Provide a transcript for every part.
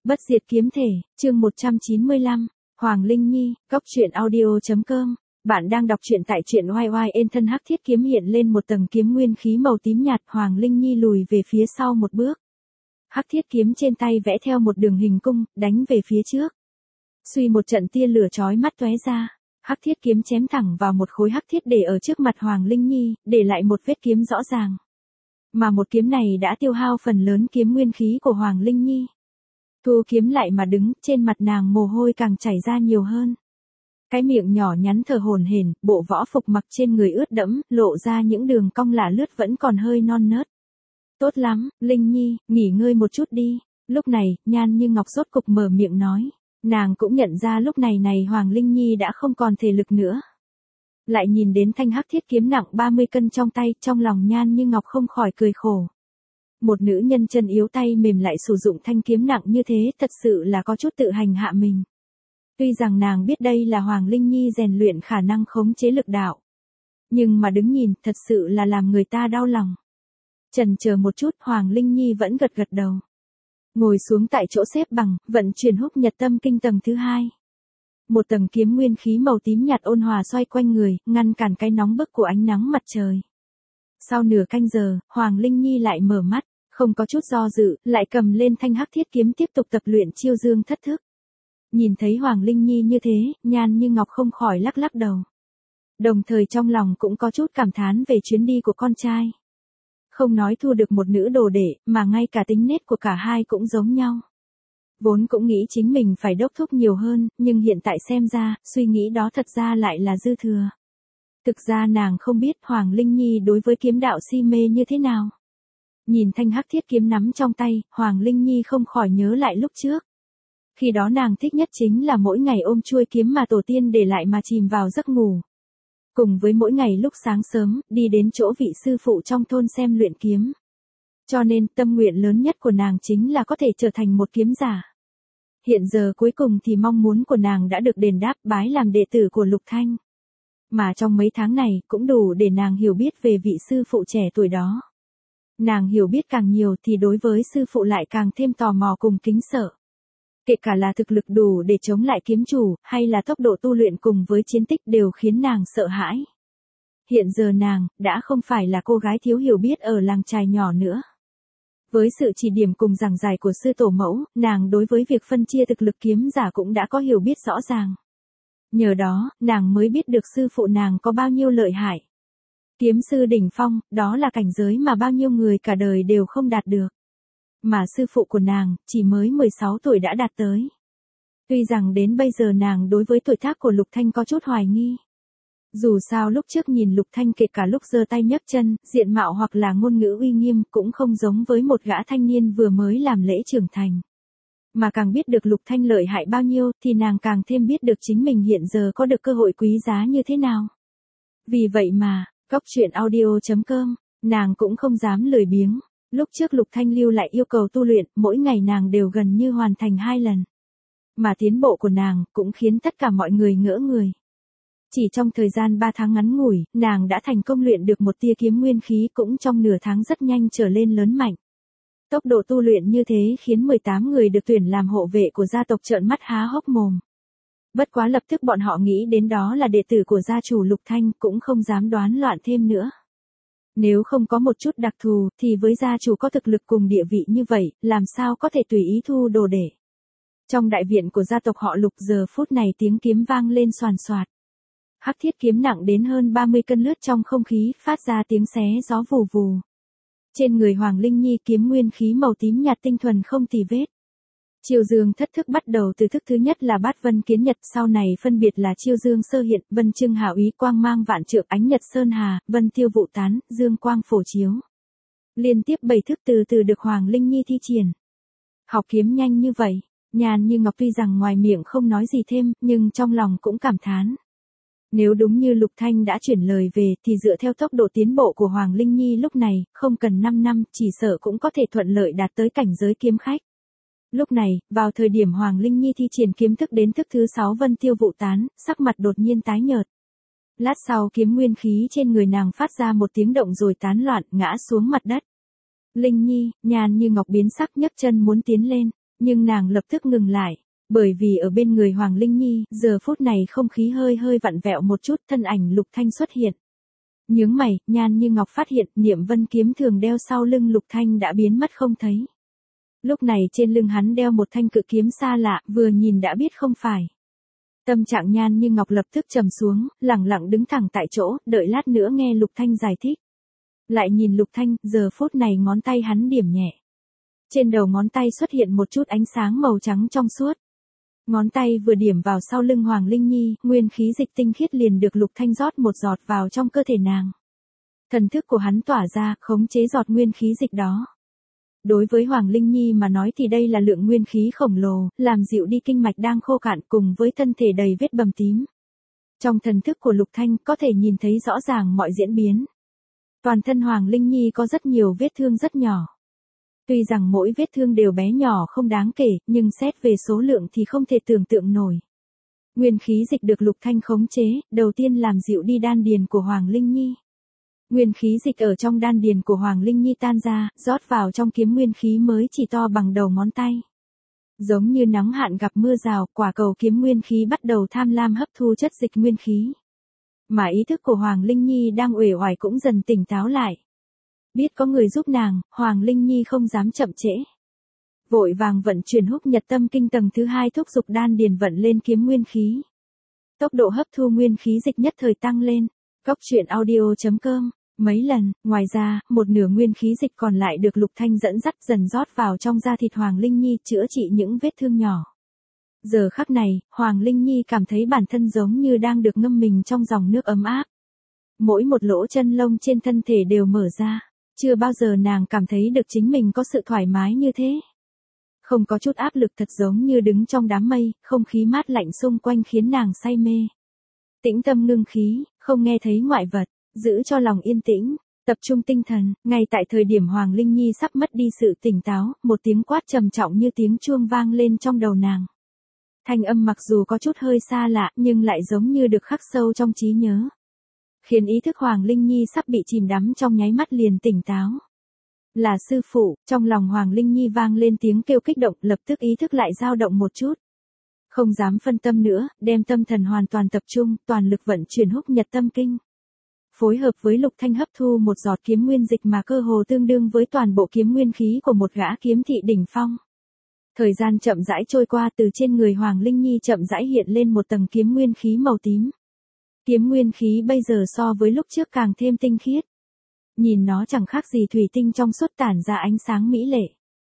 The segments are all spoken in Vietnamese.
Bất diệt kiếm thể, chương 195, Hoàng Linh Nhi, Cóc truyện audio.com. Bạn đang đọc truyện tại truyện YY. Thân hắc thiết kiếm hiện lên một tầng kiếm nguyên khí màu tím nhạt, Hoàng Linh Nhi lùi về phía sau một bước. Hắc thiết kiếm trên tay vẽ theo một đường hình cung, đánh về phía trước. Suy một trận tia lửa chói mắt tóe ra, hắc thiết kiếm chém thẳng vào một khối hắc thiết để ở trước mặt Hoàng Linh Nhi, để lại một vết kiếm rõ ràng. Mà một kiếm này đã tiêu hao phần lớn kiếm nguyên khí của Hoàng Linh Nhi. Thu kiếm lại mà đứng, trên mặt nàng mồ hôi càng chảy ra nhiều hơn. Cái miệng nhỏ nhắn thở hổn hển, bộ võ phục mặc trên người ướt đẫm, lộ ra những đường cong lả lướt vẫn còn hơi non nớt. Tốt lắm, Linh Nhi, nghỉ ngơi một chút đi. Lúc này, Nhan Như Ngọc rốt cục mở miệng nói. Nàng cũng nhận ra lúc này Hoàng Linh Nhi đã không còn thể lực nữa. Lại nhìn đến thanh hắc thiết kiếm nặng 30 cân trong tay, trong lòng Nhan Như Ngọc không khỏi cười khổ. Một nữ nhân chân yếu tay mềm lại sử dụng thanh kiếm nặng như thế thật sự là có chút tự hành hạ mình. Tuy rằng nàng biết đây là Hoàng Linh Nhi rèn luyện khả năng khống chế lực đạo. Nhưng mà đứng nhìn thật sự là làm người ta đau lòng. Chần chờ một chút, Hoàng Linh Nhi vẫn gật gật đầu. Ngồi xuống tại chỗ xếp bằng, vận chuyển húc nhật tâm kinh tầng thứ 2. Một tầng kiếm nguyên khí màu tím nhạt ôn hòa xoay quanh người, ngăn cản cái nóng bức của ánh nắng mặt trời. Sau nửa canh giờ, Hoàng Linh Nhi lại mở mắt, không có chút do dự, lại cầm lên thanh hắc thiết kiếm tiếp tục tập luyện chiêu dương thất thức. Nhìn thấy Hoàng Linh Nhi như thế, Nhan Như Ngọc không khỏi lắc lắc đầu. Đồng thời trong lòng cũng có chút cảm thán về chuyến đi của con trai. Không nói thu được một nữ đồ đệ, mà ngay cả tính nết của cả hai cũng giống nhau. Vốn cũng nghĩ chính mình phải đốc thúc nhiều hơn, nhưng hiện tại xem ra, suy nghĩ đó thật ra lại là dư thừa. Thực ra nàng không biết Hoàng Linh Nhi đối với kiếm đạo si mê như thế nào. Nhìn thanh hắc thiết kiếm nắm trong tay, Hoàng Linh Nhi không khỏi nhớ lại lúc trước. Khi đó nàng thích nhất chính là mỗi ngày ôm chuôi kiếm mà tổ tiên để lại mà chìm vào giấc ngủ. Cùng với mỗi ngày lúc sáng sớm, đi đến chỗ vị sư phụ trong thôn xem luyện kiếm. Cho nên tâm nguyện lớn nhất của nàng chính là có thể trở thành một kiếm giả. Hiện giờ cuối cùng thì mong muốn của nàng đã được đền đáp, bái làm đệ tử của Lục Thanh. Mà trong mấy tháng này cũng đủ để nàng hiểu biết về vị sư phụ trẻ tuổi đó. Nàng hiểu biết càng nhiều thì đối với sư phụ lại càng thêm tò mò cùng kính sợ. Kể cả là thực lực đủ để chống lại kiếm chủ, hay là tốc độ tu luyện cùng với chiến tích đều khiến nàng sợ hãi. Hiện giờ nàng, đã không phải là cô gái thiếu hiểu biết ở làng chài nhỏ nữa. Với sự chỉ điểm cùng giảng giải của sư tổ mẫu, nàng đối với việc phân chia thực lực kiếm giả cũng đã có hiểu biết rõ ràng. Nhờ đó, nàng mới biết được sư phụ nàng có bao nhiêu lợi hại. Kiếm sư đỉnh phong, đó là cảnh giới mà bao nhiêu người cả đời đều không đạt được. Mà sư phụ của nàng, chỉ mới 16 tuổi đã đạt tới. Tuy rằng đến bây giờ nàng đối với tuổi tác của Lục Thanh có chút hoài nghi. Dù sao lúc trước nhìn Lục Thanh kể cả lúc giơ tay nhấc chân, diện mạo hoặc là ngôn ngữ uy nghiêm cũng không giống với một gã thanh niên vừa mới làm lễ trưởng thành. Mà càng biết được Lục Thanh lợi hại bao nhiêu thì nàng càng thêm biết được chính mình hiện giờ có được cơ hội quý giá như thế nào. Vì vậy mà, Cóc truyện audio.com, nàng cũng không dám lười biếng. Lúc trước Lục Thanh lưu lại yêu cầu tu luyện, mỗi ngày nàng đều gần như hoàn thành 2 lần. Mà tiến bộ của nàng cũng khiến tất cả mọi người ngỡ người. Chỉ trong thời gian 3 tháng ngắn ngủi, nàng đã thành công luyện được một tia kiếm nguyên khí cũng trong nửa tháng rất nhanh trở lên lớn mạnh. Tốc độ tu luyện như thế khiến 18 người được tuyển làm hộ vệ của gia tộc trợn mắt há hốc mồm. Bất quá lập tức bọn họ nghĩ đến đó là đệ tử của gia chủ Lục Thanh cũng không dám đoán loạn thêm nữa. Nếu không có một chút đặc thù thì với gia chủ có thực lực cùng địa vị như vậy, làm sao có thể tùy ý thu đồ đệ. Trong đại viện của gia tộc họ Lục giờ phút này tiếng kiếm vang lên xoàn xoạt. Hắc thiết kiếm nặng đến hơn 30 cân lướt trong không khí, phát ra tiếng xé gió vù vù. Trên người Hoàng Linh Nhi kiếm nguyên khí màu tím nhạt tinh thuần không tì vết. Chiêu dương thất thức bắt đầu từ thức thứ nhất là bát vân kiến nhật, sau này phân biệt là chiêu dương sơ hiện, vân trưng hào ý, quang mang vạn trượng, ánh nhật sơn hà, vân tiêu vụ tán, dương quang phổ chiếu. Liên tiếp 7 thức từ từ được Hoàng Linh Nhi thi triển. Học kiếm nhanh như vậy, Nhan Như Ngọc tuy rằng ngoài miệng không nói gì thêm, nhưng trong lòng cũng cảm thán. Nếu đúng như Lục Thanh đã chuyển lời về thì dựa theo tốc độ tiến bộ của Hoàng Linh Nhi lúc này, không cần 5 năm chỉ sợ cũng có thể thuận lợi đạt tới cảnh giới kiếm khách. Lúc này, vào thời điểm Hoàng Linh Nhi thi triển kiếm thức đến thức thứ 6 vân tiêu vụ tán, sắc mặt đột nhiên tái nhợt. Lát sau kiếm nguyên khí trên người nàng phát ra một tiếng động rồi tán loạn ngã xuống mặt đất. Linh Nhi, Nhan Như Ngọc biến sắc nhấc chân muốn tiến lên. Nhưng nàng lập tức ngừng lại, bởi vì ở bên người Hoàng Linh Nhi, giờ phút này không khí hơi hơi vặn vẹo một chút, thân ảnh Lục Thanh xuất hiện. Nhướng mày, Nhan Như Ngọc phát hiện Niệm Vân kiếm thường đeo sau lưng Lục Thanh đã biến mất không thấy. Lúc này trên lưng hắn đeo một thanh cự kiếm xa lạ, vừa nhìn đã biết không phải. Tâm trạng Nhan Như Ngọc lập tức trầm xuống, lẳng lặng đứng thẳng tại chỗ, đợi lát nữa nghe Lục Thanh giải thích. Lại nhìn Lục Thanh, giờ phút này ngón tay hắn điểm nhẹ. Trên đầu ngón tay xuất hiện một chút ánh sáng màu trắng trong suốt. Ngón tay vừa điểm vào sau lưng Hoàng Linh Nhi, nguyên khí dịch tinh khiết liền được Lục Thanh rót một giọt vào trong cơ thể nàng. Thần thức của hắn tỏa ra, khống chế giọt nguyên khí dịch đó. Đối với Hoàng Linh Nhi mà nói thì đây là lượng nguyên khí khổng lồ, làm dịu đi kinh mạch đang khô cạn cùng với thân thể đầy vết bầm tím. Trong thần thức của Lục Thanh có thể nhìn thấy rõ ràng mọi diễn biến. Toàn thân Hoàng Linh Nhi có rất nhiều vết thương rất nhỏ. Tuy rằng mỗi vết thương đều bé nhỏ không đáng kể, nhưng xét về số lượng thì không thể tưởng tượng nổi. Nguyên khí dịch được Lục Thanh khống chế, đầu tiên làm dịu đi đan điền của Hoàng Linh Nhi. Nguyên khí dịch ở trong đan điền của Hoàng Linh Nhi tan ra, rót vào trong kiếm nguyên khí mới chỉ to bằng đầu ngón tay. Giống như nắng hạn gặp mưa rào, quả cầu kiếm nguyên khí bắt đầu tham lam hấp thu chất dịch nguyên khí. Mà ý thức của Hoàng Linh Nhi đang uể oải cũng dần tỉnh táo lại. Biết có người giúp nàng, Hoàng Linh Nhi không dám chậm trễ. Vội vàng vận chuyển húc nhật tâm kinh tầng thứ 2 thúc dục đan điền vận lên kiếm nguyên khí. Tốc độ hấp thu nguyên khí dịch nhất thời tăng lên. Góc truyện audio.com, mấy lần, ngoài ra, một nửa nguyên khí dịch còn lại được Lục Thanh dẫn dắt dần rót vào trong da thịt Hoàng Linh Nhi chữa trị những vết thương nhỏ. Giờ khắc này, Hoàng Linh Nhi cảm thấy bản thân giống như đang được ngâm mình trong dòng nước ấm áp. Mỗi một lỗ chân lông trên thân thể đều mở ra. Chưa bao giờ nàng cảm thấy được chính mình có sự thoải mái như thế. Không có chút áp lực, thật giống như đứng trong đám mây, không khí mát lạnh xung quanh khiến nàng say mê. Tĩnh tâm ngưng khí, không nghe thấy ngoại vật, giữ cho lòng yên tĩnh, tập trung tinh thần. Ngay tại thời điểm Hoàng Linh Nhi sắp mất đi sự tỉnh táo, một tiếng quát trầm trọng như tiếng chuông vang lên trong đầu nàng. Thanh âm mặc dù có chút hơi xa lạ nhưng lại giống như được khắc sâu trong trí nhớ. Khiến ý thức Hoàng Linh Nhi sắp bị chìm đắm trong nháy mắt liền tỉnh táo. Là sư phụ, trong lòng Hoàng Linh Nhi vang lên tiếng kêu kích động, lập tức ý thức lại dao động một chút. Không dám phân tâm nữa, đem tâm thần hoàn toàn tập trung, toàn lực vận chuyển húc nhật tâm kinh. Phối hợp với Lục Thanh hấp thu một giọt kiếm nguyên dịch mà cơ hồ tương đương với toàn bộ kiếm nguyên khí của một gã kiếm thị đỉnh phong. Thời gian chậm rãi trôi qua, từ trên người Hoàng Linh Nhi chậm rãi hiện lên một tầng kiếm nguyên khí màu tím. Kiếm nguyên khí bây giờ so với lúc trước càng thêm tinh khiết. Nhìn nó chẳng khác gì thủy tinh trong suốt tản ra ánh sáng mỹ lệ.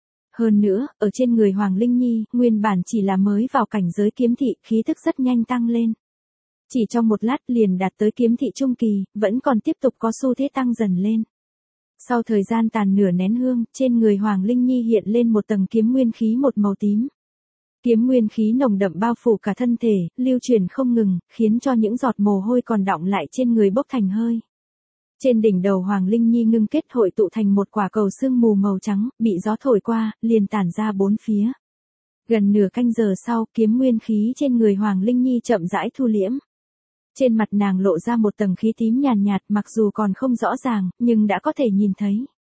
Hơn nữa, ở trên người Hoàng Linh Nhi, nguyên bản chỉ là mới vào cảnh giới kiếm thị, khí thức rất nhanh tăng lên. Chỉ trong một lát liền đạt tới kiếm thị trung kỳ, vẫn còn tiếp tục có xu thế tăng dần lên. Sau thời gian tàn nửa nén hương, trên người Hoàng Linh Nhi hiện lên một tầng kiếm nguyên khí một màu tím. Kiếm nguyên khí nồng đậm bao phủ cả thân thể, lưu chuyển không ngừng, khiến cho những giọt mồ hôi còn đọng lại trên người bốc thành hơi. Trên đỉnh đầu Hoàng Linh Nhi ngưng kết hội tụ thành một quả cầu sương mù màu trắng, bị gió thổi qua, liền tản ra bốn phía. Gần nửa canh giờ sau, kiếm nguyên khí trên người Hoàng Linh Nhi chậm rãi thu liễm. Trên mặt nàng lộ ra một tầng khí tím nhàn nhạt, mặc dù còn không rõ ràng, nhưng đã có thể nhìn thấy.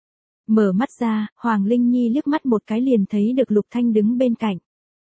Mở mắt ra, Hoàng Linh Nhi liếc mắt một cái liền thấy được Lục Thanh đứng bên cạnh.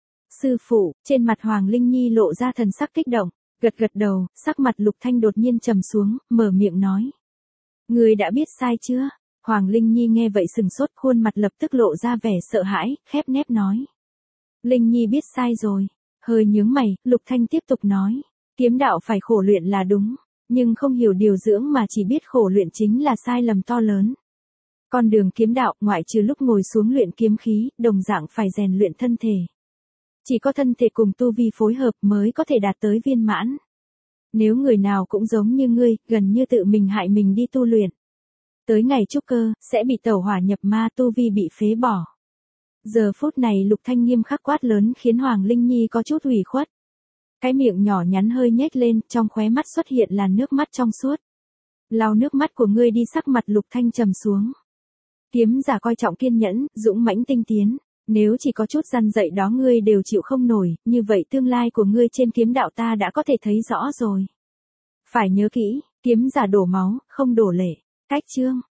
Sư phụ, trên mặt Hoàng Linh Nhi lộ ra thần sắc kích động, gật gật đầu, sắc mặt Lục Thanh đột nhiên trầm xuống, mở miệng nói. Ngươi đã biết sai chưa? Hoàng Linh Nhi nghe vậy sừng sốt, khuôn mặt lập tức lộ ra vẻ sợ hãi, khép nép nói. Linh Nhi biết sai rồi. Hơi nhướng mày, Lục Thanh tiếp tục nói. Kiếm đạo phải khổ luyện là đúng, nhưng không hiểu điều dưỡng mà chỉ biết khổ luyện chính là sai lầm to lớn. Con đường kiếm đạo, ngoại trừ lúc ngồi xuống luyện kiếm khí, đồng dạng phải rèn luyện thân thể. Chỉ có thân thể cùng tu vi phối hợp mới có thể đạt tới viên mãn. Nếu người nào cũng giống như ngươi, gần như tự mình hại mình đi tu luyện. Tới ngày trúc cơ, sẽ bị tẩu hỏa nhập ma, tu vi bị phế bỏ. Giờ phút này Lục Thanh nghiêm khắc quát lớn khiến Hoàng Linh Nhi có chút ủy khuất. Cái miệng nhỏ nhắn hơi nhếch lên, trong khóe mắt xuất hiện là nước mắt trong suốt. Lau nước mắt của ngươi đi, sắc mặt Lục Thanh trầm xuống. Kiếm giả coi trọng kiên nhẫn, dũng mãnh tinh tiến. Nếu chỉ có chút răn dạy đó ngươi đều chịu không nổi, như vậy tương lai của ngươi trên kiếm đạo ta đã có thể thấy rõ rồi. Phải nhớ kỹ, kiếm giả đổ máu, không đổ lệ. Cách chương.